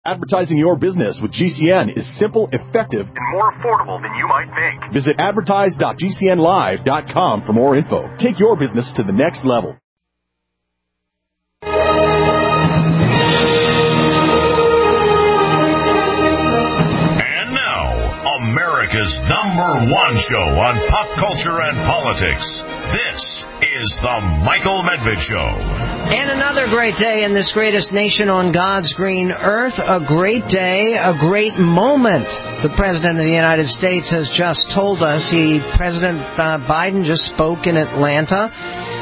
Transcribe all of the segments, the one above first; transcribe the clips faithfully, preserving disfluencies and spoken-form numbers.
Advertising your business with G C N is simple, effective, and more affordable than you might think. Visit advertise dot g c n live dot com for more info. Take your business to the next level. And now, America's number one show on pop culture and politics. This is The Michael Medved Show. And another great day in this greatest nation on God's green earth. A great day, a great moment. The President of the United States has just told us. He, President uh, Biden just spoke in Atlanta.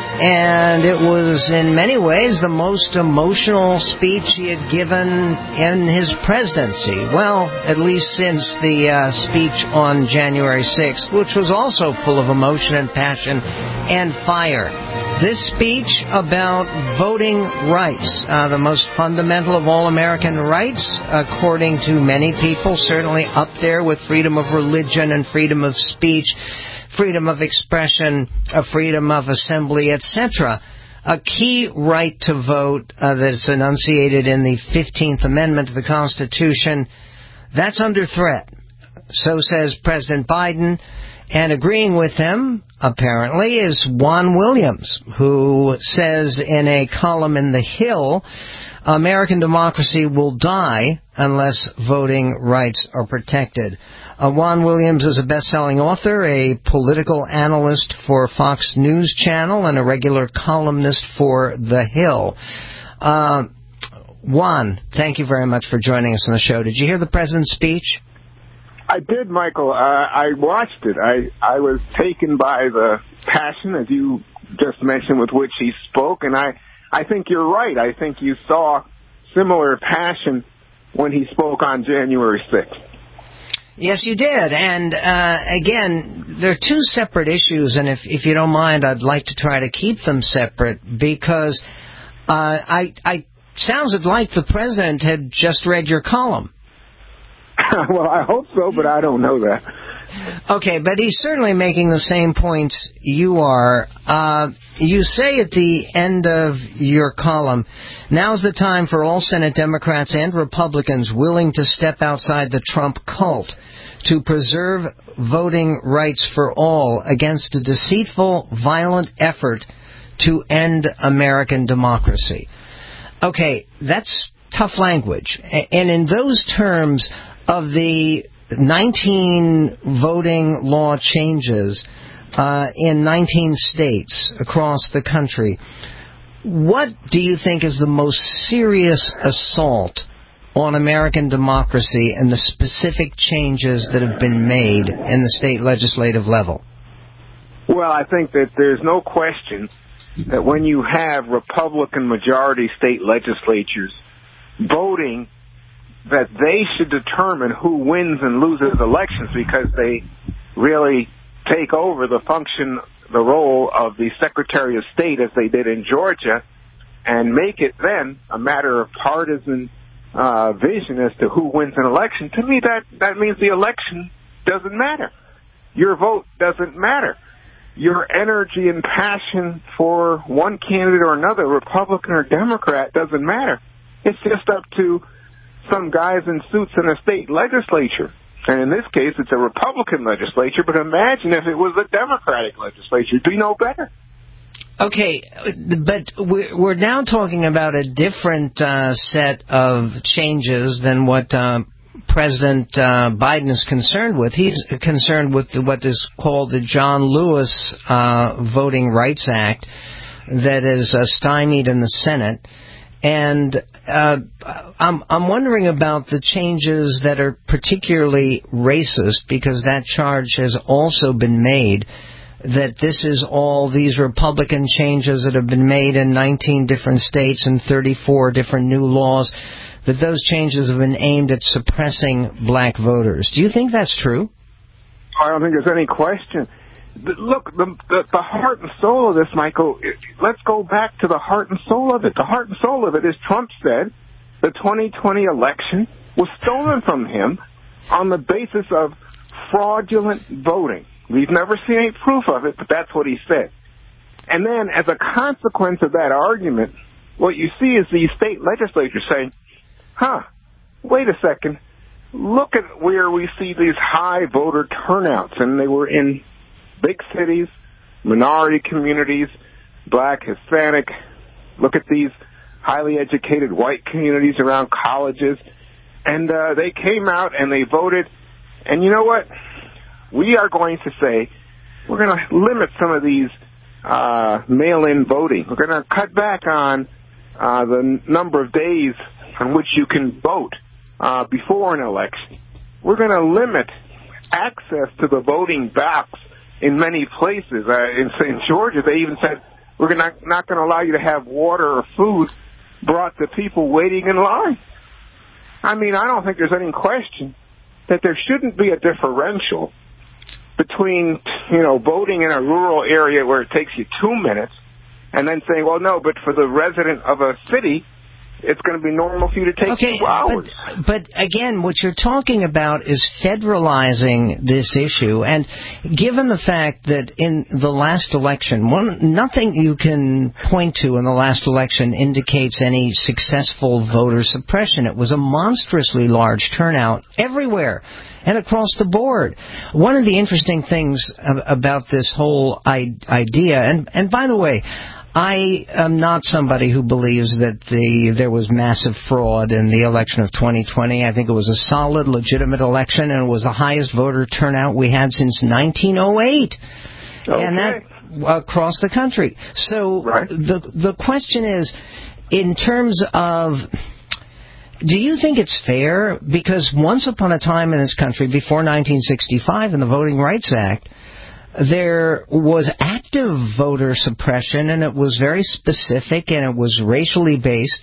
And it was, in many ways, the most emotional speech he had given in his presidency. Well, at least since the uh, speech on January sixth, which was also full of emotion and passion and fire. This speech about voting rights, uh, the most fundamental of all American rights, according to many people, certainly up there with freedom of religion and freedom of speech, freedom of expression, a freedom of assembly, et cetera. A key right to vote uh, that's enunciated in the fifteenth Amendment to the Constitution, that's under threat. So says President Biden. And agreeing with him, apparently, is Juan Williams, who says in a column in The Hill, American democracy will die unless voting rights are protected. Uh, Juan Williams is a best-selling author, a political analyst for Fox News Channel, and a regular columnist for The Hill. Uh, Juan, thank you very much for joining us on the show. Did you hear the president's speech? I did, Michael. Uh, I watched it. I, I was taken by the passion, as you just mentioned, with which he spoke, and I, I think you're right. I think you saw similar passion when he spoke on January sixth. Yes, you did. And, uh, again, there are two separate issues, and if, if you don't mind, I'd like to try to keep them separate, because uh, I, I sounds like the president had just read your column. Well, I hope so, but I don't know that. Okay, but he's certainly making the same points you are. Uh, you say at the end of your column, now's the time for all Senate Democrats and Republicans willing to step outside the Trump cult to preserve voting rights for all against a deceitful, violent effort to end American democracy. Okay, that's tough language. And in those terms of the nineteen voting law changes uh, in nineteen states across the country, what do you think is the most serious assault on American democracy and the specific changes that have been made in the state legislative level? Well, I think that there's no question that when you have Republican majority state legislatures voting that they should determine who wins and loses elections, because they really take over the function, the role of the Secretary of State, as they did in Georgia, and make it then a matter of partisan uh, vision as to who wins an election. To me, that, that means the election doesn't matter. Your vote doesn't matter. Your energy and passion for one candidate or another, Republican or Democrat, doesn't matter. It's just up to some guys in suits in a state legislature. And in this case, it's a Republican legislature, but imagine if it was a Democratic legislature. Do you know better? Okay, but we're now talking about a different uh, set of changes than what uh, President uh, Biden is concerned with. He's concerned with what is called the John Lewis uh, Voting Rights Act that is uh, stymied in the Senate. And uh, I'm, I'm wondering about the changes that are particularly racist, because that charge has also been made, that this is all these Republican changes that have been made in nineteen different states and thirty-four different new laws, that those changes have been aimed at suppressing black voters. Do you think that's true? I don't think there's any question. Look, the, the, the heart and soul of this, Michael, let's go back to the heart and soul of it. The heart and soul of it is Trump said the twenty twenty election was stolen from him on the basis of fraudulent voting. We've never seen any proof of it, but that's what he said. And then as a consequence of that argument, what you see is these state legislatures saying, huh, wait a second, look at where we see these high voter turnouts, and they were in big cities, minority communities, black, Hispanic. Look at these highly educated white communities around colleges, and uh, they came out and they voted. And you know what? We are going to say we're going to limit some of these uh, mail-in voting. We're going to cut back on uh, the n- number of days on which you can vote uh, before an election. We're going to limit access to the voting box in many places. Uh, in, in Georgia, they even said we're not, not going to allow you to have water or food brought to people waiting in line. I mean, I don't think there's any question that there shouldn't be a differential between, you know, voting in a rural area where it takes you two minutes and then saying, well, no, but for the resident of a city, it's going to be normal for you to take okay, two hours. But, but again, what you're talking about is federalizing this issue. And given the fact that in the last election, one, nothing you can point to in the last election indicates any successful voter suppression. It was a monstrously large turnout everywhere and across the board. One of the interesting things about this whole idea, and, and by the way, I am not somebody who believes that the there was massive fraud in the election of twenty twenty. I think it was a solid, legitimate election, and it was the highest voter turnout we had since nineteen oh eight. Okay. And that across the country. So right. the the question is, in terms of, do you think it's fair? Because once upon a time in this country, before nineteen sixty-five in the Voting Rights Act, there was active voter suppression, and it was very specific, and it was racially based,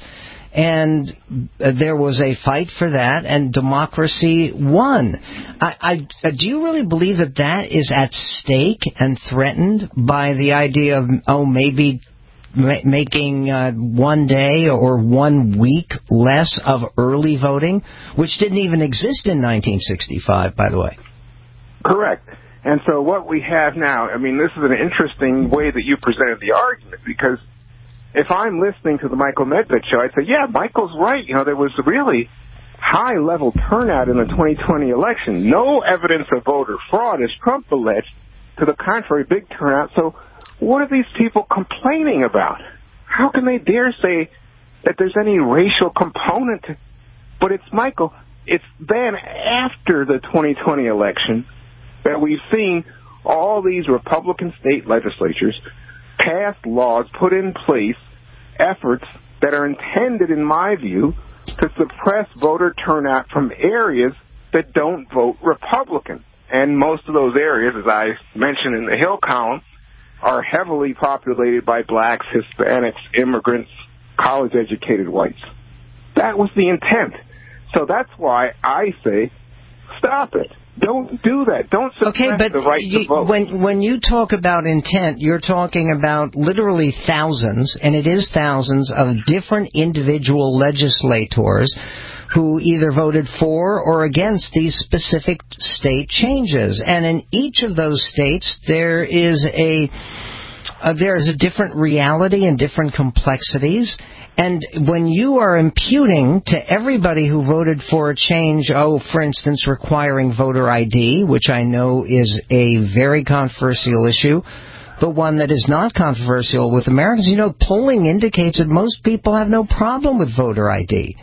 and there was a fight for that, and democracy won. I, I, do you really believe that that is at stake and threatened by the idea of, oh, maybe ma- making uh, one day or one week less of early voting, which didn't even exist in nineteen sixty-five, by the way? Correct. And so what we have now, I mean, this is an interesting way that you presented the argument, because if I'm listening to the Michael Medved show, I'd say, yeah, Michael's right. You know, there was a really high-level turnout in the twenty twenty election. No evidence of voter fraud, as Trump alleged. To the contrary, big turnout. So what are these people complaining about? How can they dare say that there's any racial component? But it's, Michael, it's then after the twenty twenty election that we've seen all these Republican state legislatures pass laws, put in place efforts that are intended, in my view, to suppress voter turnout from areas that don't vote Republican. And most of those areas, as I mentioned in the Hill column, are heavily populated by blacks, Hispanics, immigrants, college-educated whites. That was the intent. So that's why I say, stop it. Don't do that. Don't suppress okay, but the right you, to vote. When, when you talk about intent, you're talking about literally thousands, and it is thousands, of different individual legislators who either voted for or against these specific state changes. And in each of those states, there is a, uh, there is a different reality and different complexities. And when you are imputing to everybody who voted for a change, oh, for instance, requiring voter I D, which I know is a very controversial issue, but one that is not controversial with Americans, you know, polling indicates that most people have no problem with voter I D.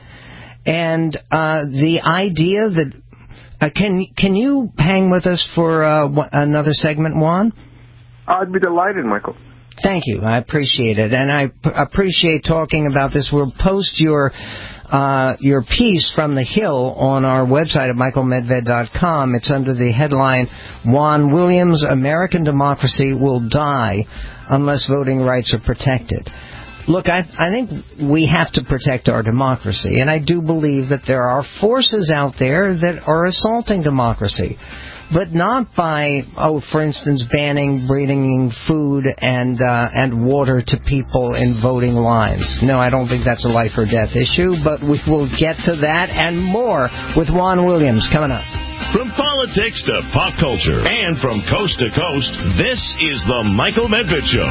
And uh, the idea that... Uh, can, can you hang with us for uh, another segment, Juan? I'd be delighted, Michael. Thank you. I appreciate it. And I p- appreciate talking about this. We'll post your uh, your piece from The Hill on our website at michael medved dot com. It's under the headline, Juan Williams, American Democracy Will Die Unless Voting Rights Are Protected. Look, I, I think we have to protect our democracy, and I do believe that there are forces out there that are assaulting democracy. But not by, oh, for instance, banning bringing food and uh, and water to people in voting lines. No, I don't think that's a life or death issue, but we will get to that and more with Juan Williams coming up. From politics to pop culture and from coast to coast, this is the Michael Medved Show.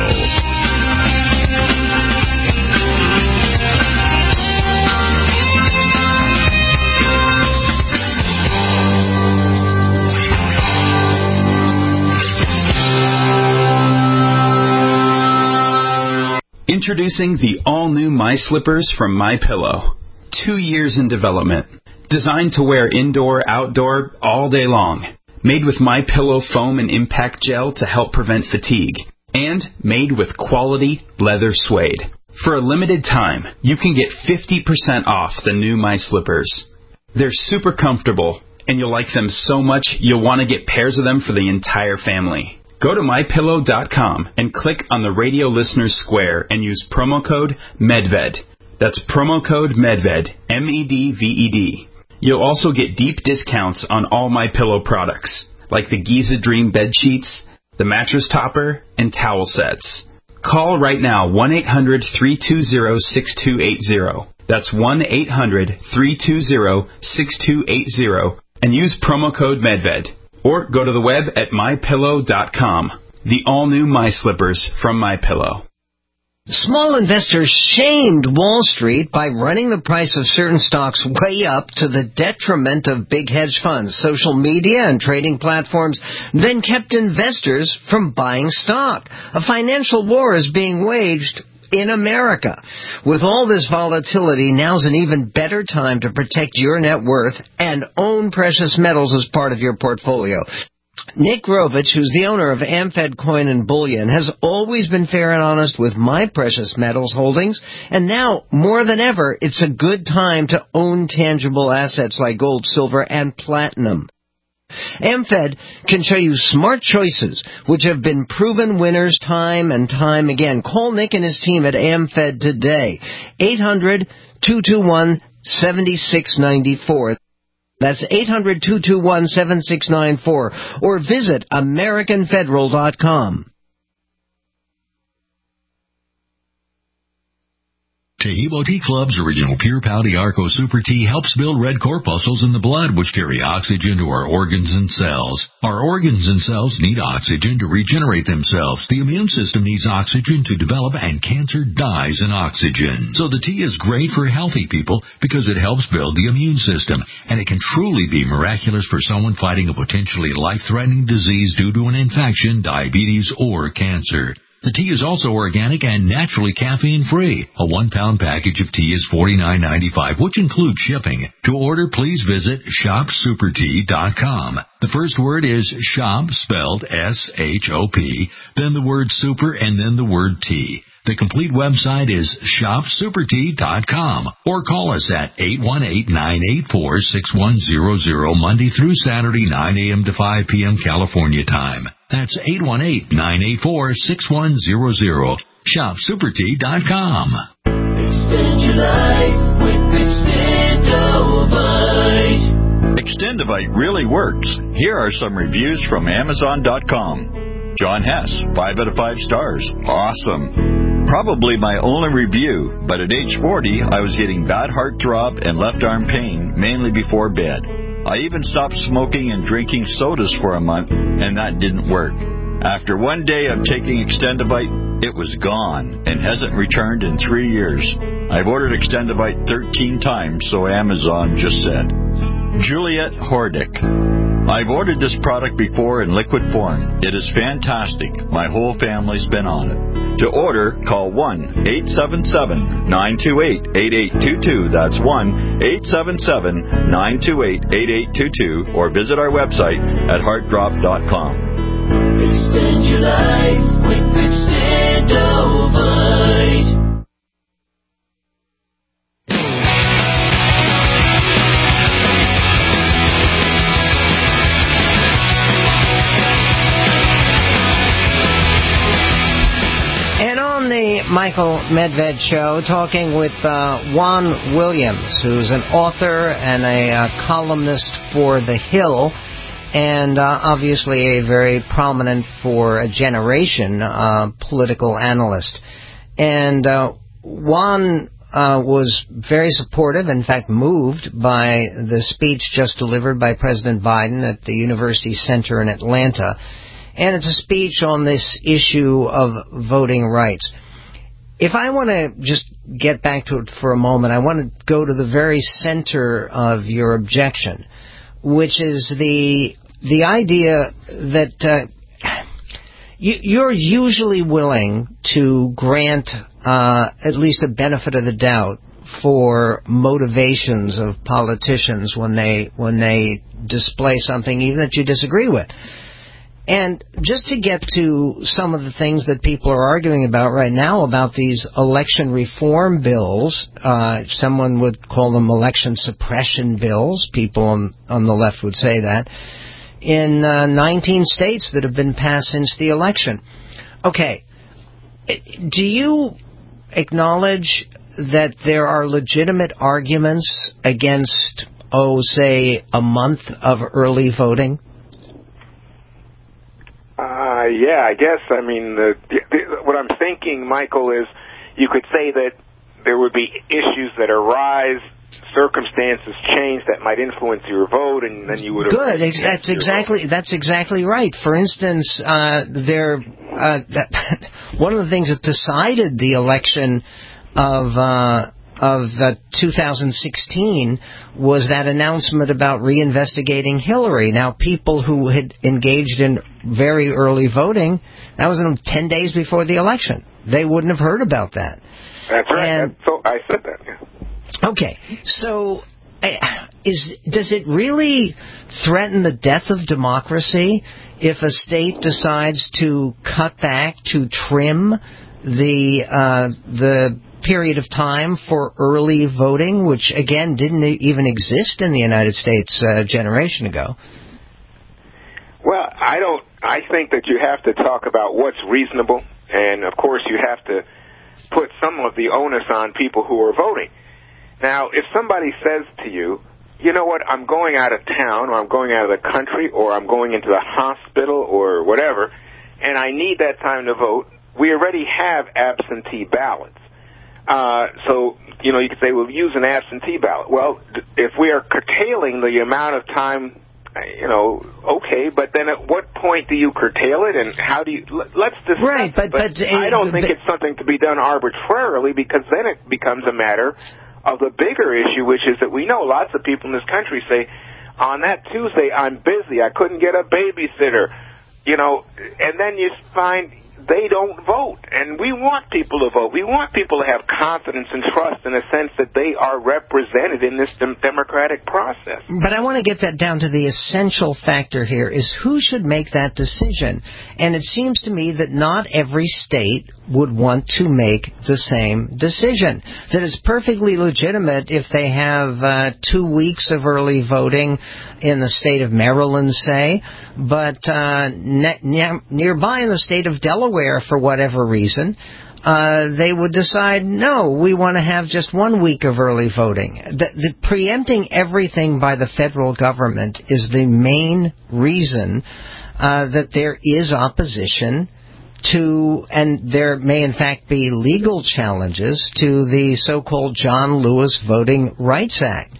Introducing the all-new My Slippers from MyPillow. Two years in development. Designed to wear indoor, outdoor, all day long. Made with MyPillow foam and impact gel to help prevent fatigue. And made with quality leather suede. For a limited time, you can get fifty percent off the new My Slippers. They're super comfortable, and you'll like them so much you'll want to get pairs of them for the entire family. Go to my pillow dot com and click on the radio listeners square and use promo code MEDVED. That's promo code MEDVED, M E D V E D. You'll also get deep discounts on all MyPillow products, like the Giza Dream bed sheets, the mattress topper, and towel sets. Call right now, one eight hundred, three two zero, six two eight zero. That's one eight hundred, three two zero, six two eight zero, and use promo code MEDVED. Or go to the web at my pillow dot com. The all-new My Slippers from MyPillow. Small investors shamed Wall Street by running the price of certain stocks way up to the detriment of big hedge funds, social media, and trading platforms, then kept investors from buying stock. A financial war is being waged in America. With all this volatility, now's an even better time to protect your net worth and own precious metals as part of your portfolio. Nick Grovich, who's the owner of AmFed Coin and Bullion, has always been fair and honest with my precious metals holdings, and now, more than ever, it's a good time to own tangible assets like gold, silver, and platinum. AmFed can show you smart choices, which have been proven winners time and time again. Call Nick and his team at AmFed today. eight hundred, two two one, seven six nine four. That's eight hundred, two two one, seven six nine four. Or visit American Federal dot com. Tehebo Tea Club's original Pure Pau Arco Super Tea helps build red corpuscles in the blood, which carry oxygen to our organs and cells. Our organs and cells need oxygen to regenerate themselves. The immune system needs oxygen to develop, and cancer dies in oxygen. So the tea is great for healthy people because it helps build the immune system, and it can truly be miraculous for someone fighting a potentially life-threatening disease due to an infection, diabetes, or cancer. The tea is also organic and naturally caffeine-free. A one-pound package of tea is forty-nine ninety-five, which includes shipping. To order, please visit shop super tea dot com. The first word is shop, spelled S H O P, then the word super, and then the word tea. The complete website is shop super tea dot com, or call us at eight one eight, nine eight four, six one zero zero Monday through Saturday, nine a.m. to five p.m. California time. That's eight one eight, nine eight four, six one zero zero. shop super tea dot com. Extend your life with Extendovite. Extendovite really works. Here are some reviews from Amazon dot com. John Hess, five out of five stars. Awesome. Probably my only review, but at age forty, I was getting bad heart throb and left arm pain, mainly before bed. I even stopped smoking and drinking sodas for a month, and that didn't work. After one day of taking Extendovite, it was gone and hasn't returned in three years. I've ordered Extendovite thirteen times, so Amazon just said. Juliet Hordick. I've ordered this product before in liquid form. It is fantastic. My whole family's been on it. To order, call one eight seven seven, nine two eight, eight eight two two. That's one eight seven seven, nine two eight, eight eight two two, or visit our website at heart drop dot com. Extend your life with Extendovite. The Michael Medved Show, talking with uh, Juan Williams, who's an author and a uh, columnist for The Hill, and uh, obviously a very prominent for a generation uh, political analyst. And uh, Juan uh, was very supportive, in fact moved, by the speech just delivered by President Biden at the University Center in Atlanta. And it's a speech on this issue of voting rights. If I want to just get back to it for a moment, I want to go to the very center of your objection, which is the the idea that uh, you, you're usually willing to grant uh, at least a benefit of the doubt for motivations of politicians when they when they display something even that you disagree with. And just to get to some of the things that people are arguing about right now about these election reform bills, uh, someone would call them election suppression bills. People on, on the left would say that. In uh, nineteen states that have been passed since the election. Okay, do you acknowledge that there are legitimate arguments against, oh, say, a month of early voting? Uh, yeah, I guess. I mean, the, the, what I'm thinking, Michael, is you could say that there would be issues that arise, circumstances change that might influence your vote, and then you would have... Good. Ex- that's exactly that's exactly right. For instance, uh, there uh, that, one of the things that decided the election of uh, of uh, two thousand sixteen was that announcement about reinvestigating Hillary. Now, people who had engaged in very early voting, that was in ten days before the election. They wouldn't have heard about that. That's right. And, That's, so I said that. Yeah. Okay, so uh, is does it really threaten the death of democracy if a state decides to cut back, to trim the uh, the period of time for early voting, which, again, didn't even exist in the United States uh, a generation ago? Well, I don't. I think that you have to talk about what's reasonable, and, of course, you have to put some of the onus on people who are voting. Now, if somebody says to you, you know what, I'm going out of town, or I'm going out of the country, or I'm going into the hospital, or whatever, and I need that time to vote, we already have absentee ballots. Uh, so, you know, you could say, well, use an absentee ballot. Well, if we are curtailing the amount of time, you know, okay, but then at what point do you curtail it, and how do you, let's discuss right, but, but, but I don't uh, think but, it's something to be done arbitrarily, because then it becomes a matter of the bigger issue, which is that we know lots of people in this country say, on that Tuesday, I'm busy, I couldn't get a babysitter, you know, and then you find they don't vote. And we want people to vote. We want people to have confidence and trust in the sense that they are represented in this dem- democratic process. But I want to get that down to the essential factor here is who should make that decision. And it seems to me that not every state would want to make the same decision. That it's perfectly legitimate if they have uh, two weeks of early voting in the state of Maryland, say, but uh, ne- ne- nearby in the state of Delaware, for whatever reason, uh, they would decide, no, we want to have just one week of early voting. The, the preempting everything by the federal government is the main reason uh, that there is opposition to, and there may in fact be legal challenges to the so-called John Lewis Voting Rights Act.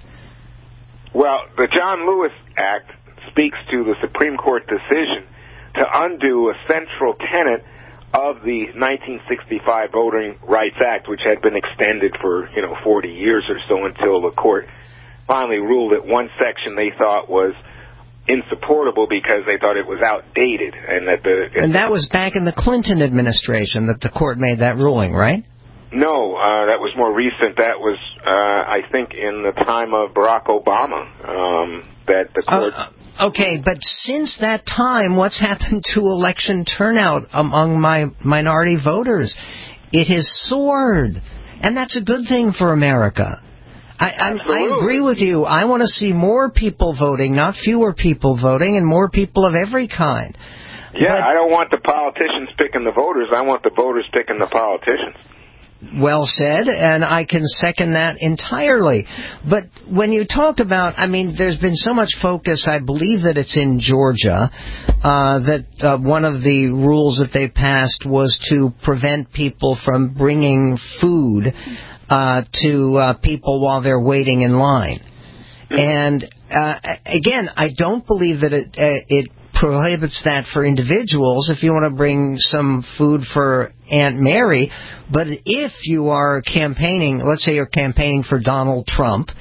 Well, the John Lewis Act speaks to the Supreme Court decision to undo a central tenet of the nineteen sixty-five Voting Rights Act, which had been extended for, you know, forty years or so until the court finally ruled that one section they thought was insupportable because they thought it was outdated, and that the and that was back in the Clinton administration that the court made that ruling, right? No, uh, that was more recent. That was, uh, I think, in the time of Barack Obama, um, that the court... Uh, okay, but since that time, what's happened to election turnout among my minority voters? It has soared, and that's a good thing for America. I, I, I agree with you. I want to see more people voting, not fewer people voting, and more people of every kind. Yeah, but, I don't want the politicians picking the voters. I want the voters picking the politicians. Well said, and I can second that entirely. But when you talk about, I mean, there's been so much focus, I believe that it's in Georgia, uh, that uh, one of the rules that they passed was to prevent people from bringing food uh, to uh, people while they're waiting in line. And, uh, again, I don't believe that it, uh, it prohibits that for individuals if you want to bring some food for Aunt Mary. But if you are campaigning, let's say you're campaigning for Donald Trump,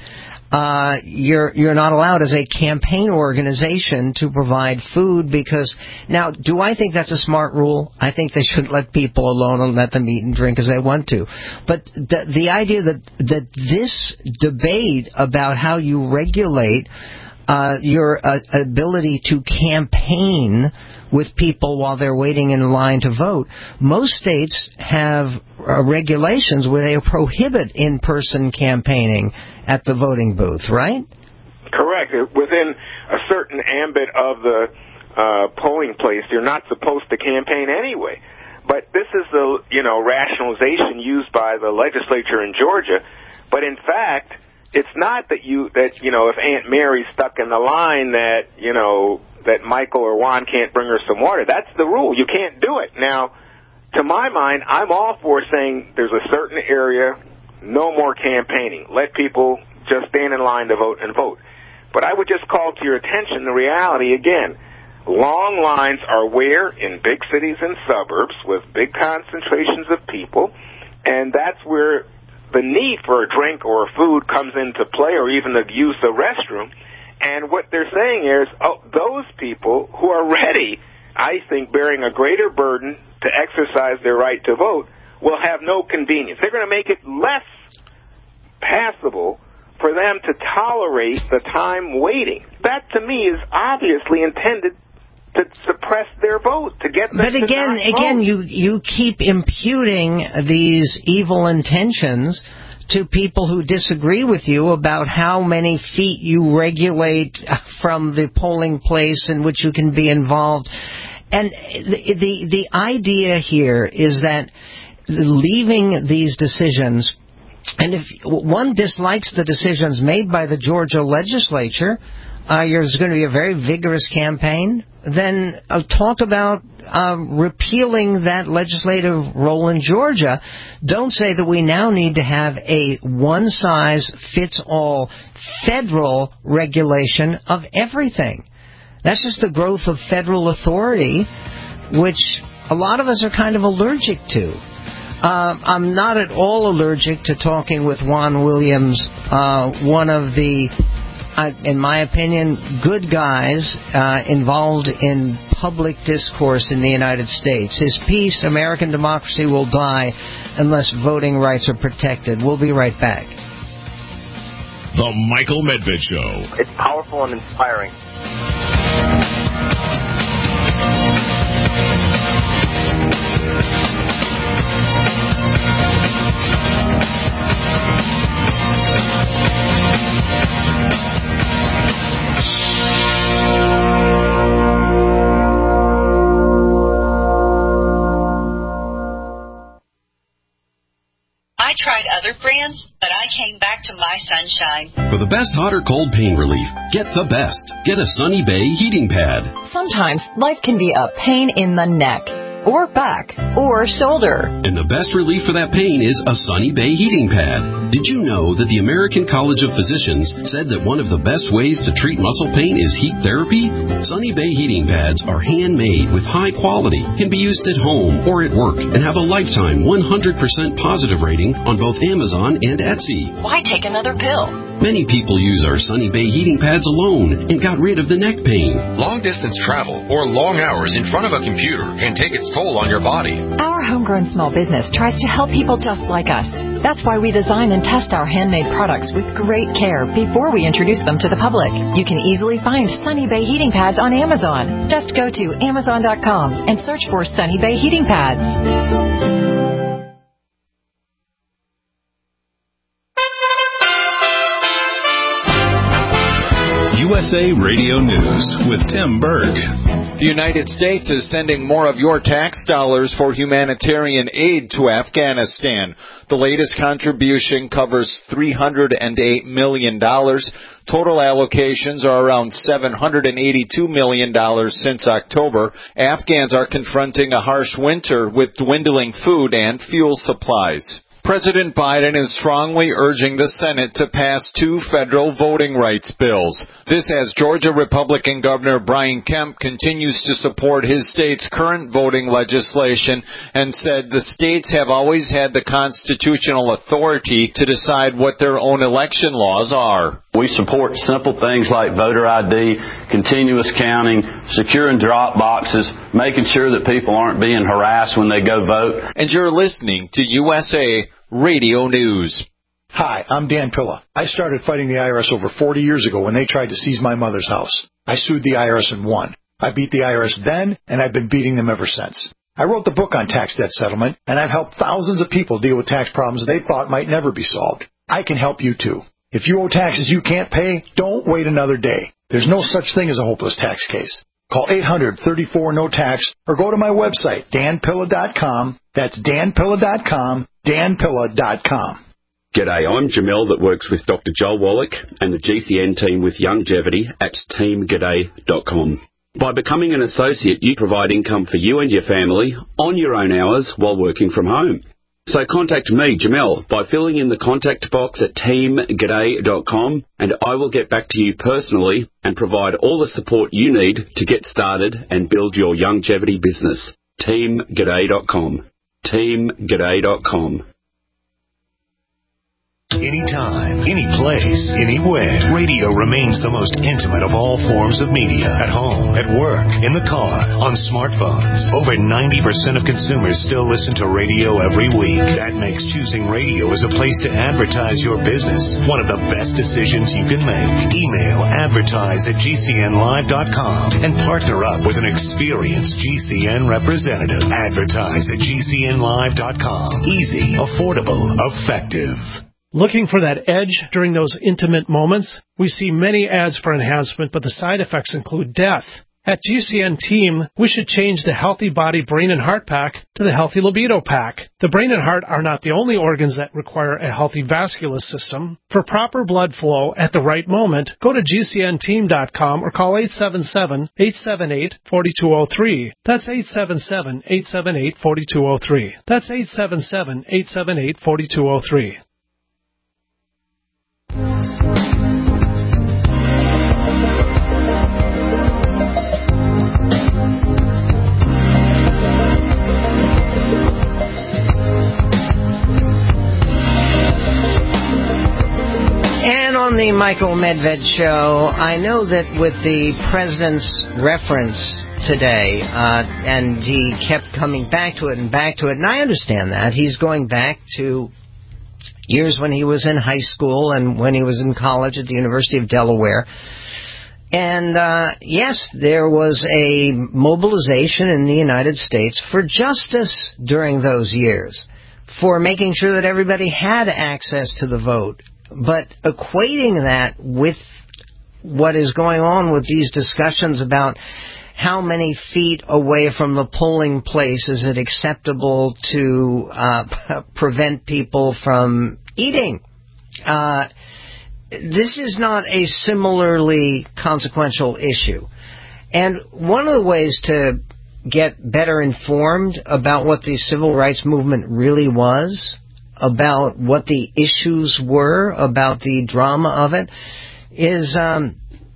uh, you're you're not allowed as a campaign organization to provide food because now, do I think that's a smart rule? I think they should let people alone and let them eat and drink as they want to. But the, the idea that that this debate about how you regulate uh, your uh, ability to campaign with people while they're waiting in line to vote. Most states have uh, regulations where they prohibit in-person campaigning at the voting booth, right? Correct. Within a certain ambit of the uh, polling place, you're not supposed to campaign anyway. But this is the, you know, rationalization used by the legislature in Georgia. But in fact, it's not that you, that, you know, if Aunt Mary's stuck in the line that, you know, that Michael or Juan can't bring her some water. That's the rule. You can't do it. Now, to my mind, I'm all for saying there's a certain area, no more campaigning. Let people just stand in line to vote and vote. But I would just call to your attention the reality again. Long lines are where? In big cities and suburbs with big concentrations of people, and that's where the need for a drink or food comes into play, or even the use of restroom. And what they're saying is, oh, those people who are ready, I think, bearing a greater burden to exercise their right to vote, will have no convenience. They're going to make it less passable for them to tolerate the time waiting. That, to me, is obviously intended to suppress their vote, to get them but again, to not again, vote. you you keep imputing these evil intentions to people who disagree with you about how many feet you regulate from the polling place in which you can be involved. And the the, the idea here is that leaving these decisions, and if one dislikes the decisions made by the Georgia legislature, uh, there's going to be a very vigorous campaign, then uh, talk about uh, repealing that legislative role in Georgia. Don't say that we now need to have a one-size-fits-all federal regulation of everything. That's just the growth of federal authority, which a lot of us are kind of allergic to. Uh, I'm not at all allergic to talking with Juan Williams, uh, one of the, uh, in my opinion, good guys uh, involved in public discourse in the United States. His piece, American Democracy Will Die Unless Voting Rights Are Protected. We'll be right back. The Michael Medved Show. It's powerful and inspiring. I tried other brands, but I came back to My Sunshine. For the best hot or cold pain relief, get the best. Get a Sunny Bay heating pad. Sometimes life can be a pain in the neck, or back, or shoulder. And the best relief for that pain is a Sunny Bay heating pad. Did you know that the American College of Physicians said that one of the best ways to treat muscle pain is heat therapy? Sunny Bay heating pads are handmade with high quality, can be used at home or at work, and have a lifetime one hundred percent positive rating on both Amazon and Etsy. Why take another pill? Many people use our Sunny Bay heating pads alone and got rid of the neck pain. Long-distance travel or long hours in front of a computer can take its toll on your body. Our homegrown small business tries to help people just like us. That's why we design and test our handmade products with great care before we introduce them to the public. You can easily find Sunny Bay heating pads on Amazon. Just go to Amazon dot com and search for Sunny Bay heating pads. U S A Radio News with Tim Berg. The United States is sending more of your tax dollars for humanitarian aid to Afghanistan. The latest contribution covers three hundred eight million dollars. Total allocations are around seven hundred eighty-two million dollars since October. Afghans are confronting a harsh winter with dwindling food and fuel supplies. President Biden is strongly urging the Senate to pass two federal voting rights bills. This as Georgia Republican Governor Brian Kemp continues to support his state's current voting legislation and said the states have always had the constitutional authority to decide what their own election laws are. We support simple things like voter I D, continuous counting, securing drop boxes, making sure that people aren't being harassed when they go vote. And you're listening to U S A Radio News. Hi, I'm Dan Pilla. I started fighting the I R S over forty years ago when they tried to seize my mother's house. I sued the I R S and won. I beat the I R S then, and I've been beating them ever since. I wrote the book on tax debt settlement, and I've helped thousands of people deal with tax problems they thought might never be solved. I can help you too. If you owe taxes you can't pay, don't wait another day. There's no such thing as a hopeless tax case. Call eight hundred, thirty-four, no tax or go to my website, dan pilla dot com. That's dan pilla dot com, dan pilla dot com. G'day, I'm Jamel that works with Doctor Joel Wallach and the G C N team with Longevity at team g'day dot com. By becoming an associate, you provide income for you and your family on your own hours while working from home. So contact me, Jamel, by filling in the contact box at team g'day dot com, and I will get back to you personally and provide all the support you need to get started and build your longevity business. team g'day dot com. team g'day dot com. Anytime, any place, anywhere. Radio remains the most intimate of all forms of media. At home, at work, in the car, on smartphones. Over ninety percent of consumers still listen to radio every week. That makes choosing radio as a place to advertise your business one of the best decisions you can make. Email advertise at g c n live dot com and partner up with an experienced G C N representative. Advertise at g c n live dot com. Easy, affordable, effective. Looking for that edge during those intimate moments? We see many ads for enhancement, but the side effects include death. At G C N Team, we should change the Healthy Body Brain and Heart Pack to the Healthy Libido Pack. The brain and heart are not the only organs that require a healthy vascular system. For proper blood flow at the right moment, go to g c n team dot com or call eight seven seven, eight seven eight, four two zero three. That's eight seven seven, eight seven eight, four two zero three. That's eight seven seven, eight seven eight, four two zero three. And on the Michael Medved Show, I know that with the president's reference today, uh, and he kept coming back to it and back to it, and I understand that. He's going back to years when he was in high school and when he was in college at the University of Delaware. And, uh, yes, there was a mobilization in the United States for justice during those years, for making sure that everybody had access to the vote. But equating that with what is going on with these discussions about how many feet away from the polling place is it acceptable to uh, prevent people from eating? Uh, this is not a similarly consequential issue. And one of the ways to get better informed about what the civil rights movement really was, about what the issues were, about the drama of it, is um,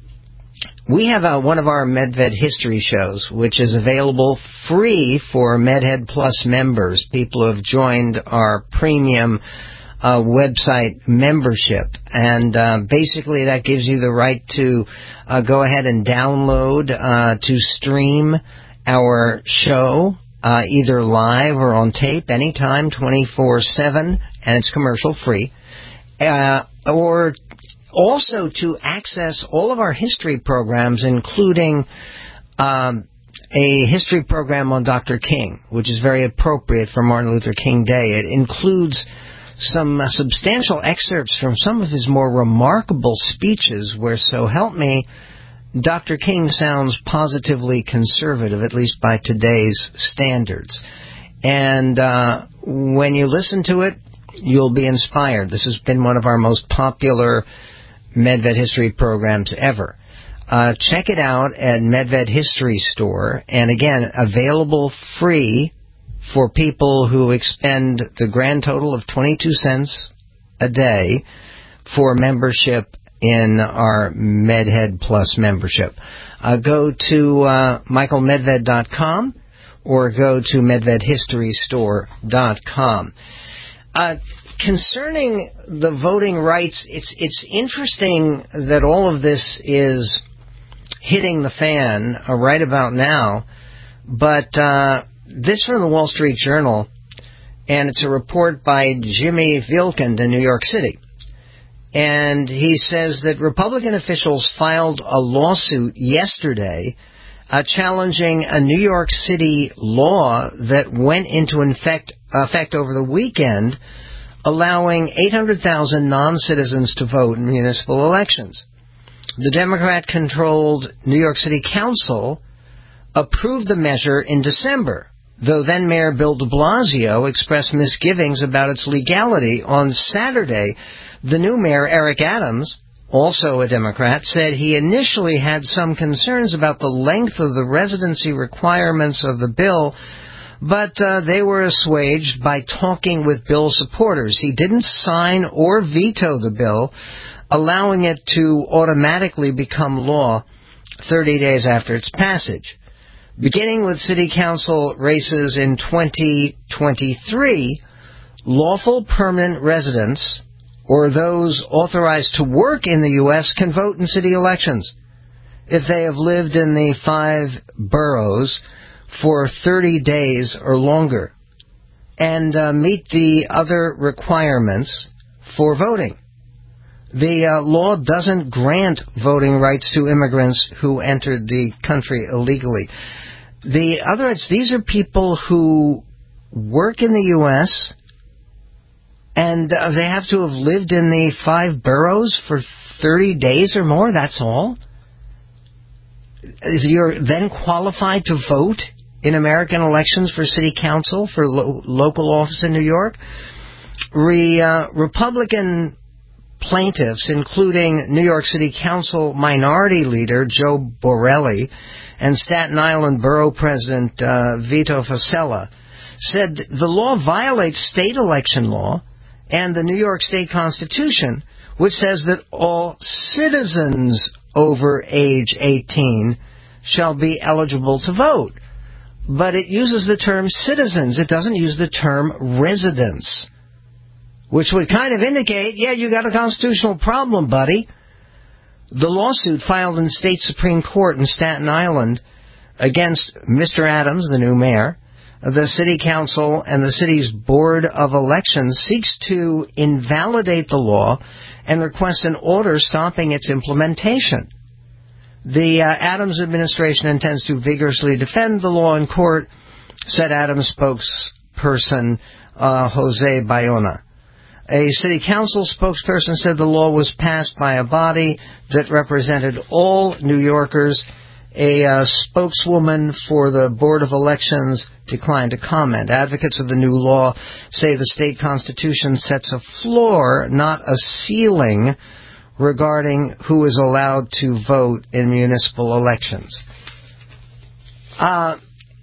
we have a, one of our MedVed history shows, which is available free for MedHead Plus members, people who have joined our premium uh, website membership. And uh, basically that gives you the right to uh, go ahead and download, uh, to stream our show, Uh, either live or on tape, anytime, twenty-four seven, and it's commercial free. Uh, or also to access all of our history programs, including um, a history program on Doctor King, which is very appropriate for Martin Luther King Day. It includes some uh, substantial excerpts from some of his more remarkable speeches where, so help me, Doctor King sounds positively conservative, at least by today's standards. And uh, when you listen to it, you'll be inspired. This has been one of our most popular MedVed history programs ever. Uh, check it out at MedVed History Store. And again, available free for people who expend the grand total of twenty-two cents a day for membership in our MedHead Plus membership. Uh, go to uh, michael medved dot com or go to medved history store dot com. Uh, concerning the voting rights, it's it's interesting that all of this is hitting the fan uh, right about now. But uh, this from the Wall Street Journal, and it's a report by Jimmy Vilken in New York City. And he says that Republican officials filed a lawsuit yesterday uh, challenging a New York City law that went into effect, effect over the weekend, allowing eight hundred thousand non-citizens to vote in municipal elections. The Democrat-controlled New York City Council approved the measure in December, though then Mayor Bill de Blasio expressed misgivings about its legality. On Saturday, the new mayor, Eric Adams, also a Democrat, said he initially had some concerns about the length of the residency requirements of the bill, but uh, they were assuaged by talking with Bill supporters. He didn't sign or veto the bill, allowing it to automatically become law thirty days after its passage. Beginning with city council races in twenty twenty-three, lawful permanent residents or those authorized to work in the U S can vote in city elections if they have lived in the five boroughs for thirty days or longer and uh, meet the other requirements for voting. The uh, law doesn't grant voting rights to immigrants who entered the country illegally. The other, these are people who work in the U S and uh, they have to have lived in the five boroughs for thirty days or more, that's all? You're then qualified to vote in American elections for city council, for lo- local office in New York? Re, uh, Republican plaintiffs, including New York City Council Minority Leader Joe Borelli and Staten Island Borough President uh, Vito Fossella, said the law violates state election law and the New York State Constitution, which says that all citizens over age eighteen shall be eligible to vote. But it uses the term citizens. It doesn't use the term residents, which would kind of indicate, yeah, you got a constitutional problem, buddy. The lawsuit filed in the state Supreme Court in Staten Island against Mister Adams, the new mayor, the city council, and the city's board of elections seeks to invalidate the law and request an order stopping its implementation. The uh, Adams administration intends to vigorously defend the law in court, said Adams spokesperson uh, Jose Bayona. A city council spokesperson said the law was passed by a body that represented all New Yorkers. A uh, spokeswoman for the Board of Elections declined to comment. Advocates of the new law say the state constitution sets a floor, not a ceiling, regarding who is allowed to vote in municipal elections. Uh,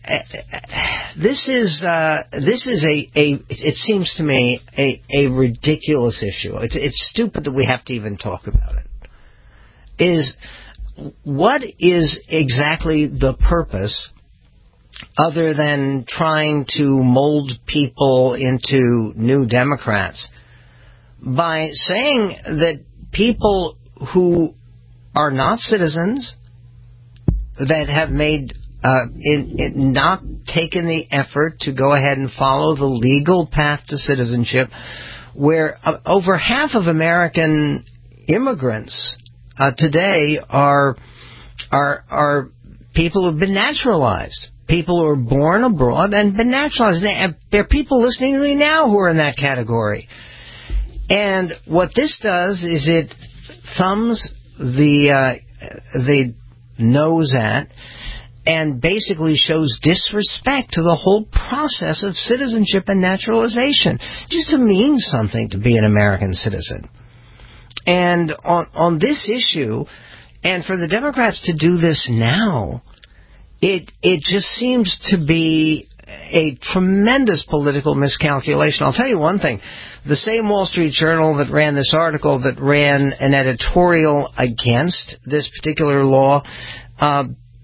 this is uh, this is a, a it seems to me a, a ridiculous issue. It's it's stupid that we have to even talk about it. Is what is exactly the purpose other than trying to mold people into new Democrats by saying that people who are not citizens, that have made uh, in, in not taken the effort to go ahead and follow the legal path to citizenship, where uh, over half of American immigrants uh, today are are are people who've been naturalized, people who are born abroad and been naturalized. There are people listening to me now who are in that category. And what this does is it thumbs the uh, the nose at and basically shows disrespect to the whole process of citizenship and naturalization. Just to mean something to be an American citizen. And on on this issue, and for the Democrats to do this now, it it just seems to be a tremendous political miscalculation. I'll tell you one thing. The same Wall Street Journal that ran this article, that ran an editorial against this particular law, uh,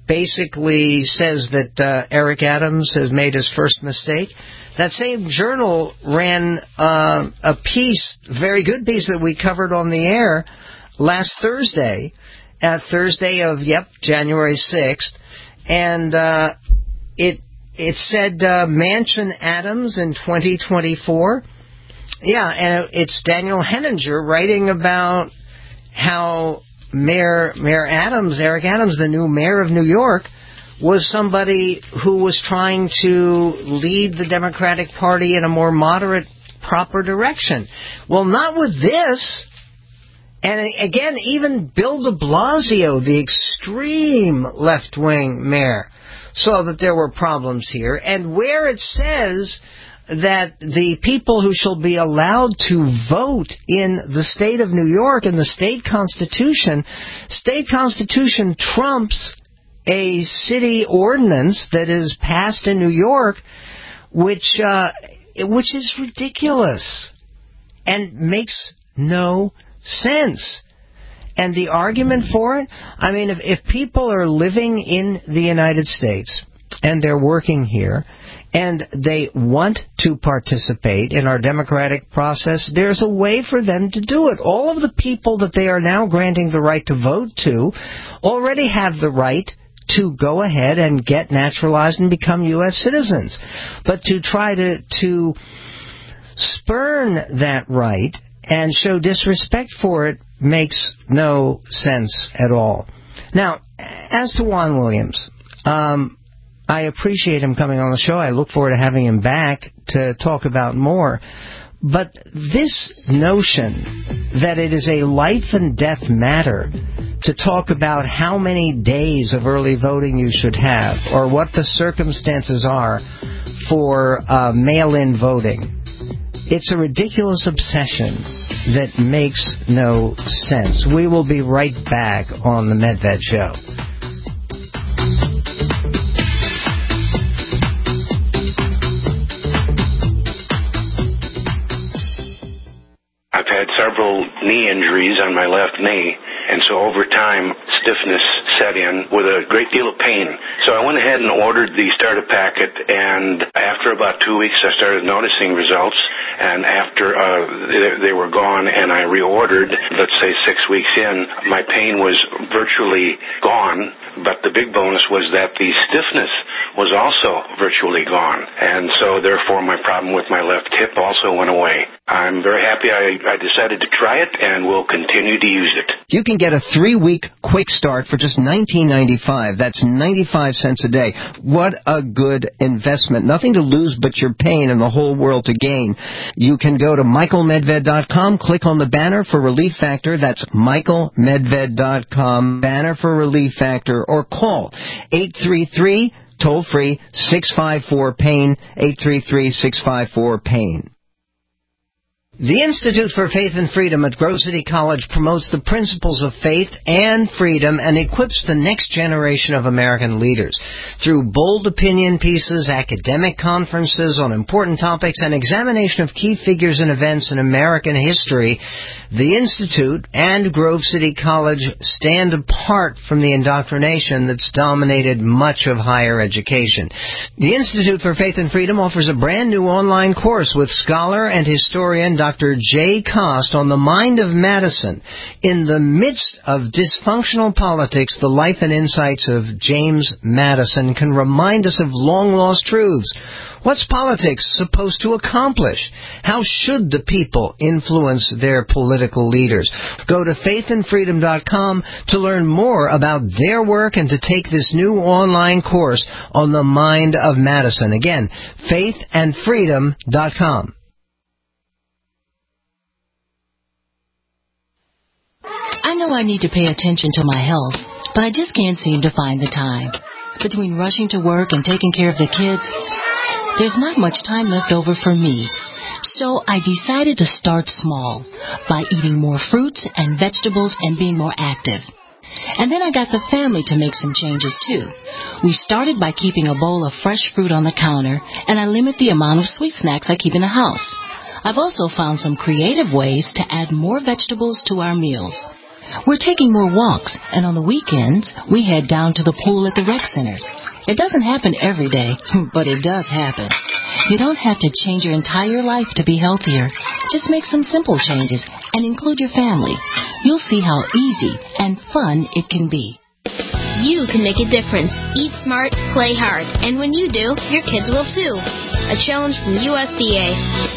basically says that uh, Eric Adams has made his first mistake. That same journal ran uh, a piece, very good piece that we covered on the air last Thursday, uh, Thursday of, yep, January sixth, and uh, it it said uh, Manchin Adams in twenty twenty-four. Yeah, and it's Daniel Henninger writing about how Mayor Mayor Adams, Eric Adams, the new mayor of New York, was somebody who was trying to lead the Democratic Party in a more moderate, proper direction. Well, not with this. And again, even Bill de Blasio, the extreme left-wing mayor, saw that there were problems here. And where it says that the people who shall be allowed to vote in the state of New York, in the state constitution, state constitution trumps a city ordinance that is passed in New York, which uh, which is ridiculous and makes no sense. And the argument for it, I mean, if, if people are living in the United States and they're working here and they want to participate in our democratic process, there's a way for them to do it. All of the people that they are now granting the right to vote to already have the right to go ahead and get naturalized and become U S citizens. But to try to, to spurn that right and show disrespect for it makes no sense at all. Now, as to Juan Williams, um, I appreciate him coming on the show. I look forward to having him back to talk about more. But this notion that it is a life and death matter to talk about how many days of early voting you should have or what the circumstances are for uh, mail-in voting, it's a ridiculous obsession that makes no sense. We will be right back on the Medved Show. I've had several knee injuries on my left knee, and so over time, stiffness set in with a great deal of pain. So I went ahead and ordered the starter packet, and after about two weeks, I started noticing results, and after uh, they, they were gone and I reordered, let's say six weeks in, my pain was virtually gone, but the big bonus was that the stiffness was also virtually gone, and so therefore my problem with my left hip also went away. I'm very happy I, I decided to try it and will continue to use it. You can get a three-week quick start for just nineteen ninety-five. That's ninety-five cents a day. What a good investment. Nothing to lose but your pain and the whole world to gain. You can go to michael medved dot com, click on the banner for Relief Factor. That's michael medved dot com, banner for Relief Factor, or call eight three three, toll-free, six five four, pain, eight three three, six five four, pain. The Institute for Faith and Freedom at Grove City College promotes the principles of faith and freedom and equips the next generation of American leaders. Through bold opinion pieces, academic conferences on important topics, and examination of key figures and events in American history, the Institute and Grove City College stand apart from the indoctrination that's dominated much of higher education. The Institute for Faith and Freedom offers a brand new online course with scholar and historian Doctor Jay Cost on the mind of Madison. In the midst of dysfunctional politics, the life and insights of James Madison can remind us of long-lost truths. What's politics supposed to accomplish? How should the people influence their political leaders? Go to faith and freedom dot com to learn more about their work and to take this new online course on the mind of Madison. Again, faith and freedom dot com. I know I need to pay attention to my health, but I just can't seem to find the time. Between rushing to work and taking care of the kids, there's not much time left over for me. So I decided to start small by eating more fruits and vegetables and being more active. And then I got the family to make some changes too. We started by keeping a bowl of fresh fruit on the counter, and I limit the amount of sweet snacks I keep in the house. I've also found some creative ways to add more vegetables to our meals. We're taking more walks, and on the weekends, we head down to the pool at the rec center. It doesn't happen every day, but it does happen. You don't have to change your entire life to be healthier. Just make some simple changes and include your family. You'll see how easy and fun it can be. You can make a difference. Eat smart, play hard, and when you do, your kids will too. A challenge from U S D A.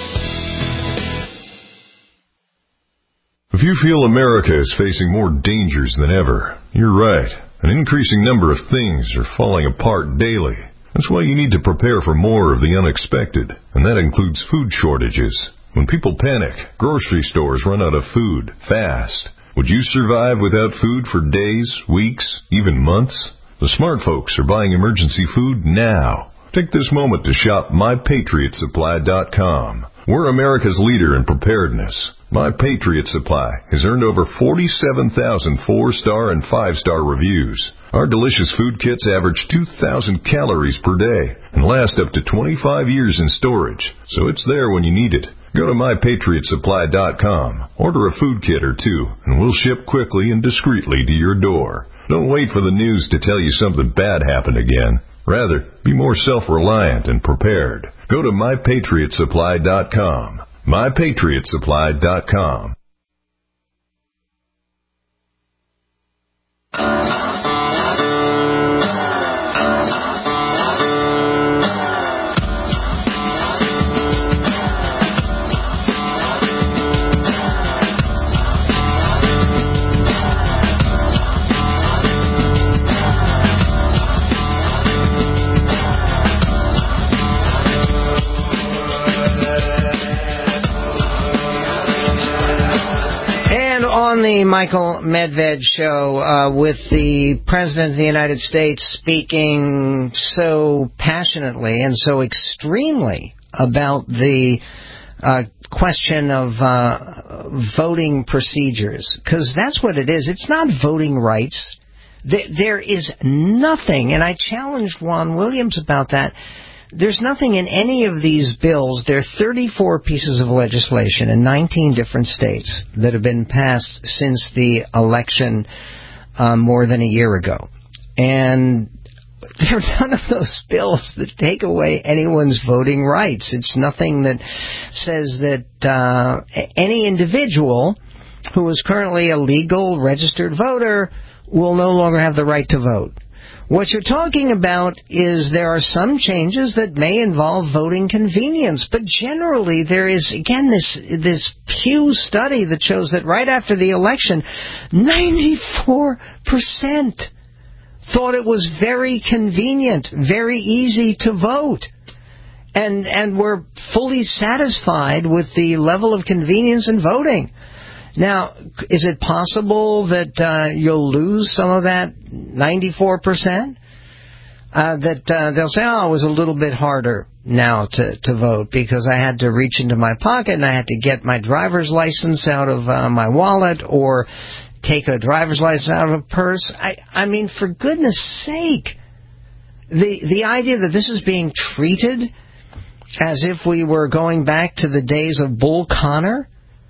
If you feel America is facing more dangers than ever, you're right. An increasing number of things are falling apart daily. That's why you need to prepare for more of the unexpected, and that includes food shortages. When people panic, grocery stores run out of food fast. Would you survive without food for days, weeks, even months? The smart folks are buying emergency food now. Take this moment to shop my patriot supply dot com. We're America's leader in preparedness. My Patriot Supply has earned over forty-seven thousand four-star and five-star reviews. Our delicious food kits average two thousand calories per day and last up to twenty-five years in storage, so it's there when you need it. Go to my patriot supply dot com, order a food kit or two, and we'll ship quickly and discreetly to your door. Don't wait for the news to tell you something bad happened again. Rather, be more self-reliant and prepared. Go to my patriot supply dot com. my patriot supply dot com. On the Michael Medved show, uh, with the President of the United States speaking so passionately and so extremely about the uh, question of uh, voting procedures, because that's what it is. It's not voting rights. There is nothing, and I challenged Juan Williams about that. There's nothing in any of these bills. There are thirty-four pieces of legislation in nineteen different states that have been passed since the election uh, more than a year ago. And there are none of those bills that take away anyone's voting rights. It's nothing that says that uh, any individual who is currently a legal registered voter will no longer have the right to vote. What you're talking about is there are some changes that may involve voting convenience, but generally there is, again, this this Pew study that shows that right after the election, ninety-four percent thought it was very convenient, very easy to vote, and and were fully satisfied with the level of convenience in voting. Now, is it possible that uh, you'll lose some of that ninety-four percent? Uh, that uh, they'll say, oh, it was a little bit harder now to, to vote because I had to reach into my pocket and I had to get my driver's license out of uh, my wallet or take a driver's license out of a purse. I, I mean, for goodness sake, the the idea that this is being treated as if we were going back to the days of Bull Connor.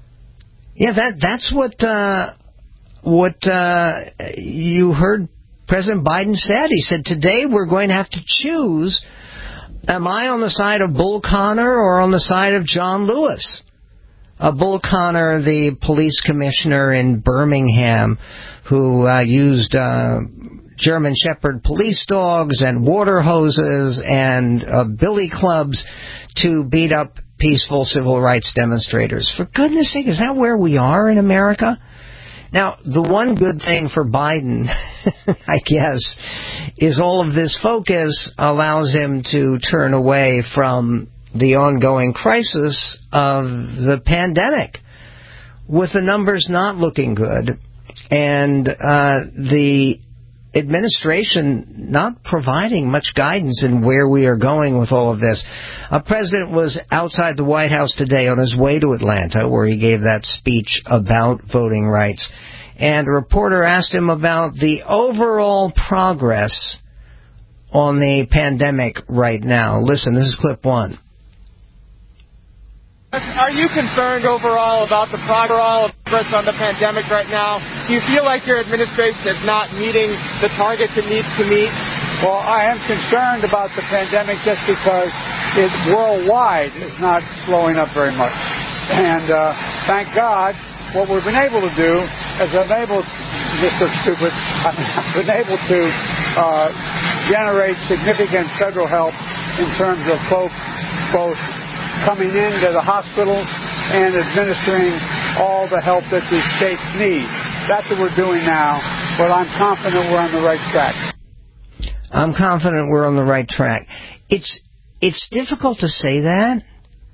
Yeah, that that's what uh, what uh, you heard President Biden said. He said, today we're going to have to choose, am I on the side of Bull Connor or on the side of John Lewis? Uh, Bull Connor, the police commissioner in Birmingham, who uh, used uh, German Shepherd police dogs and water hoses and uh, billy clubs to beat up peaceful civil rights demonstrators. For goodness sake, is that where we are in America? Now, the one good thing for Biden, I guess, is all of this focus allows him to turn away from the ongoing crisis of the pandemic, with the numbers not looking good and uh, the administration not providing much guidance in where we are going with all of this. A president was outside the White House today on his way to Atlanta, where he gave that speech about voting rights. And a reporter asked him about the overall progress on the pandemic right now. Listen, this is clip one. Are you concerned overall about the progress on the pandemic right now? Do you feel like your administration is not meeting the targets it needs to meet? Well, I am concerned about the pandemic just because it worldwide is not slowing up very much. And uh, thank God, what we've been able to do is I've been able, this is stupid, I've been able to uh, generate significant federal help in terms of both, both coming into the hospitals and administering all the help that the states need. That's what we're doing now, but I'm confident we're on the right track. I'm confident we're on the right track. It's it's difficult to say that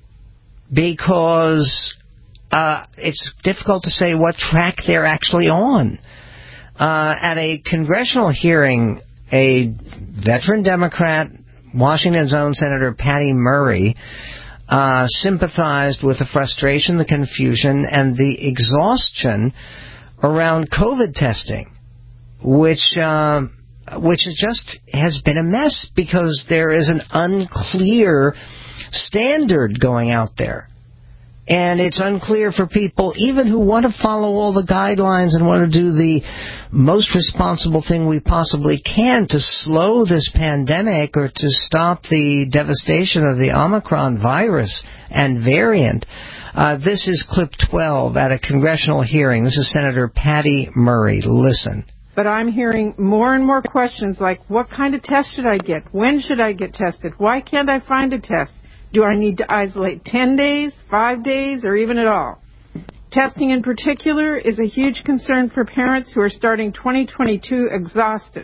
because uh, it's difficult to say what track they're actually on. Uh, at a congressional hearing, a veteran Democrat, Washington's own Senator Patty Murray, Uh, sympathized with the frustration, the confusion, and the exhaustion around COVID testing, which uh, which is just has been a mess because there is an unclear standard going out there. And it's unclear for people, even who want to follow all the guidelines and want to do the most responsible thing we possibly can to slow this pandemic or to stop the devastation of the Omicron virus and variant. Uh, this is clip twelve at a congressional hearing. This is Senator Patty Murray. Listen. But I'm hearing more and more questions like, what kind of test should I get? When should I get tested? Why can't I find a test? Do I need to isolate ten days, five days, or even at all? Testing in particular is a huge concern for parents who are starting twenty twenty-two exhausted.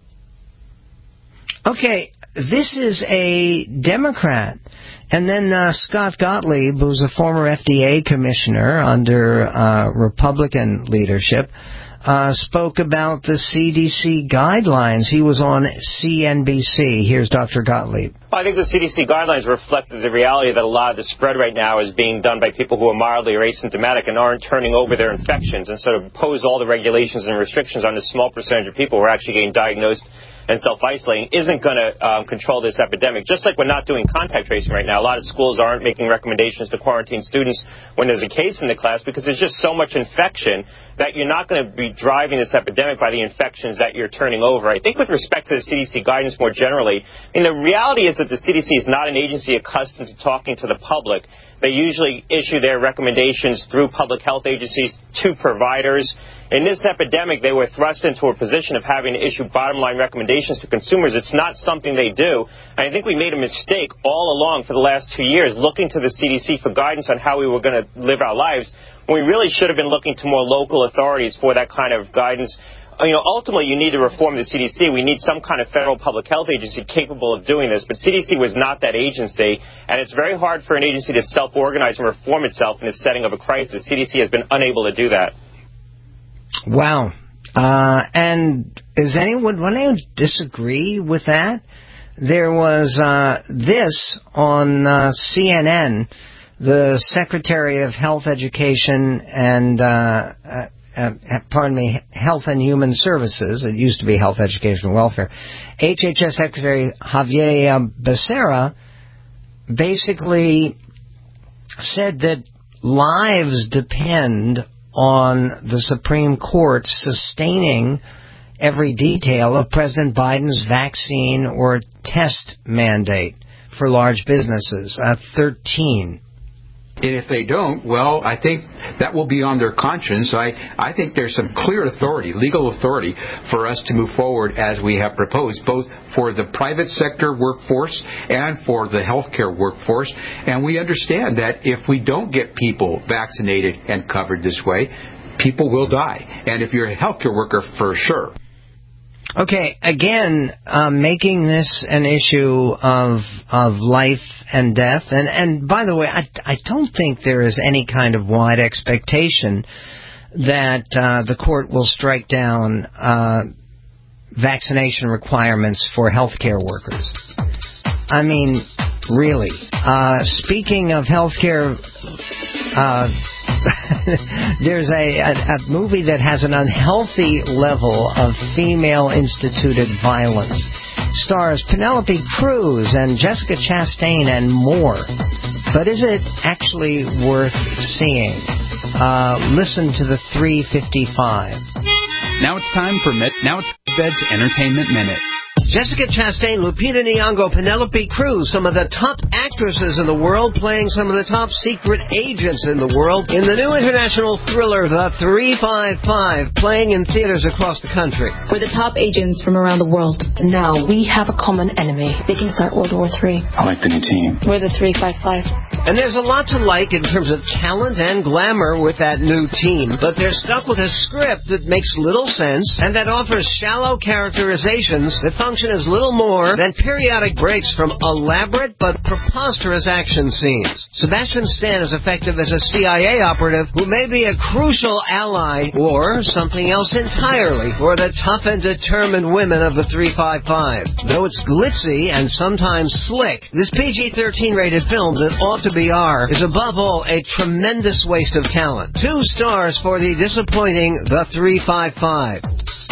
Okay, this is a Democrat. And then uh, Scott Gottlieb, who's a former F D A commissioner under uh, Republican leadership, Uh, spoke about the C D C guidelines. He was on C N B C. Here's Doctor Gottlieb. Well, I think the C D C guidelines reflect the reality that a lot of the spread right now is being done by people who are mildly or asymptomatic and aren't turning over their infections. And so to impose all the regulations and restrictions on a small percentage of people who are actually getting diagnosed and self-isolating isn't going to um, control this epidemic. Just like we're not doing contact tracing right now. A lot of schools aren't making recommendations to quarantine students when there's a case in the class because there's just so much infection that you're not going to be driving this epidemic by the infections that you're turning over. I think with respect to the C D C guidance more generally, I mean, the reality is that the C D C is not an agency accustomed to talking to the public. They usually issue their recommendations through public health agencies to providers. In this epidemic, they were thrust into a position of having to issue bottom-line recommendations to consumers. It's not something they do. And I think we made a mistake all along for the last two years looking to the C D C for guidance on how we were going to live our lives, when we really should have been looking to more local authorities for that kind of guidance. You know, ultimately, you need to reform the C D C. We need some kind of federal public health agency capable of doing this. But C D C was not that agency, and it's very hard for an agency to self-organize and reform itself in the setting of a crisis. C D C has been unable to do that. Wow. Uh, and is anyone, would anyone disagree with that? There was uh, this on uh, C N N, the Secretary of Health, Education, and, uh, uh, uh, pardon me, Health and Human Services, it used to be Health, Education, and Welfare, H H S Secretary Javier Becerra basically said that lives depend on the Supreme Court sustaining every detail of President Biden's vaccine or test mandate for large businesses. Uh, thirteen. And if they don't, well, I think that will be on their conscience. I, I think there's some clear authority, legal authority, for us to move forward as we have proposed, both for the private sector workforce and for the healthcare workforce. And we understand that if we don't get people vaccinated and covered this way, people will die. And if you're a healthcare worker, for sure. Okay, again, uh, making this an issue of of life and death. And, and by the way, I, I don't think there is any kind of wide expectation that uh, the court will strike down uh, vaccination requirements for healthcare workers. I mean, really. Uh, speaking of healthcare, uh, there's a, a, a movie that has an unhealthy level of female-instituted violence. Stars Penelope Cruz and Jessica Chastain and more. But is it actually worth seeing? Uh, listen to the three fifty-five. Now it's time for Med- Now it's Bed's Entertainment Minute. Jessica Chastain, Lupita Nyong'o, Penelope Cruz, some of the top actresses in the world playing some of the top secret agents in the world in the new international thriller, The three fifty-five, playing in theaters across the country. We're the top agents from around the world. Now we have a common enemy. They can start World War Three. I like the new team. We're the three fifty-five. And there's a lot to like in terms of talent and glamour with that new team, but they're stuck with a script that makes little sense and that offers shallow characterizations that function as little more than periodic breaks from elaborate but preposterous action scenes. Sebastian Stan is effective as a C I A operative who may be a crucial ally or something else entirely for the tough and determined women of the three fifty-five. Though it's glitzy and sometimes slick, this P G thirteen rated film that ought to be R is above all a tremendous waste of talent. Two stars for the disappointing The three fifty-five.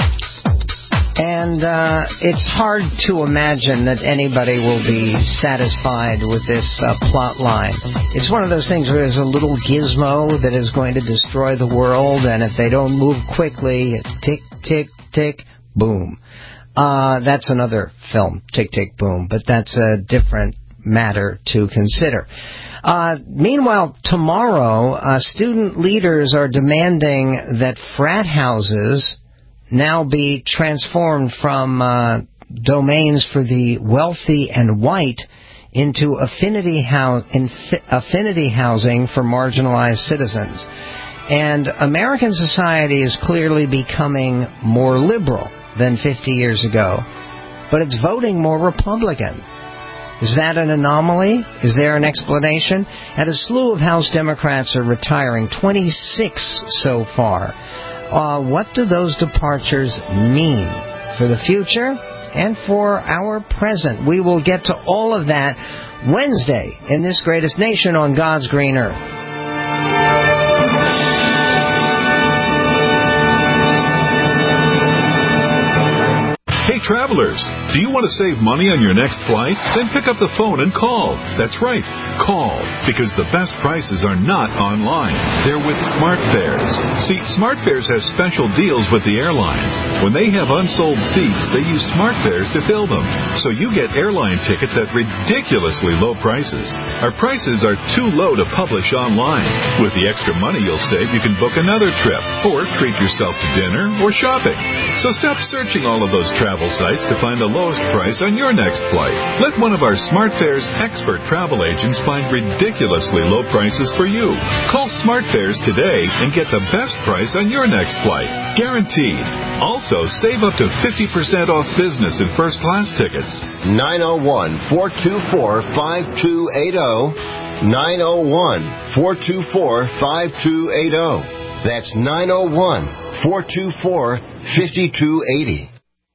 And uh, it's hard to imagine that anybody will be satisfied with this uh, plot line. It's one of those things where there's a little gizmo that is going to destroy the world, and if they don't move quickly, tick, tick, tick, boom. Uh, that's another film, Tick, Tick, Boom, but that's a different matter to consider. Uh, meanwhile, tomorrow, uh, student leaders are demanding that frat houses now be transformed from uh, domains for the wealthy and white into affinity, hou- infi- affinity housing for marginalized citizens. And American society is clearly becoming more liberal than fifty years ago, but it's voting more Republican. Is that an anomaly? Is there an explanation? And a slew of House Democrats are retiring, twenty-six so far. Uh, what do those departures mean for the future and for our present? We will get to all of that Wednesday in This Greatest Nation on God's Green Earth. Hey travelers, do you want to save money on your next flight? Then pick up the phone and call. That's right, call, because the best prices are not online. They're with SmartFares. See, SmartFares has special deals with the airlines. When they have unsold seats, they use SmartFares to fill them. So you get airline tickets at ridiculously low prices. Our prices are too low to publish online. With the extra money you'll save, you can book another trip or treat yourself to dinner or shopping. So stop searching all of those travel sites to find the lowest price on your next flight. Let one of our SmartFares expert travel agents find ridiculously low prices for you. Call SmartFares today and get the best price on your next flight. Guaranteed. Also, save up to fifty percent off business and first class tickets. nine oh one, four two four, five two eight oh. nine oh one, four two four, five two eight oh. That's nine oh one, four two four, five two eight oh.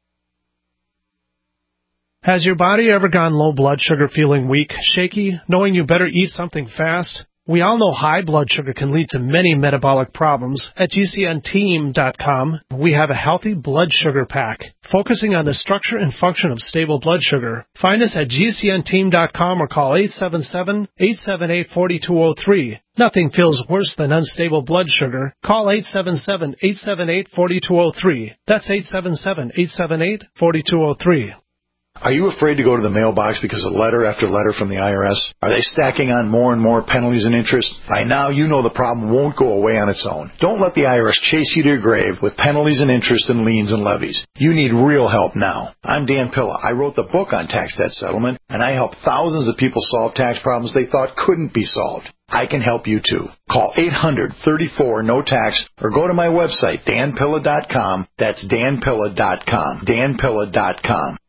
Has your body ever gone low blood sugar, feeling weak, shaky, knowing you better eat something fast? We all know high blood sugar can lead to many metabolic problems. At G C N team dot com, we have a healthy blood sugar pack, focusing on the structure and function of stable blood sugar. Find us at G C N team dot com or call eight seven seven, eight seven eight, four two zero three. Nothing feels worse than unstable blood sugar. Call eight seven seven, eight seven eight, four two zero three. That's eight seven seven, eight seven eight, four two zero three. Are you afraid to go to the mailbox because of letter after letter from the I R S? Are they stacking on more and more penalties and interest? By now, you know the problem won't go away on its own. Don't let the I R S chase you to your grave with penalties and interest and liens and levies. You need real help now. I'm Dan Pilla. I wrote the book on tax debt settlement, and I help thousands of people solve tax problems they thought couldn't be solved. I can help you too. Call eight hundred, thirty-four, no tax or go to my website, dan pilla dot com. That's dan pilla dot com. dan pilla dot com.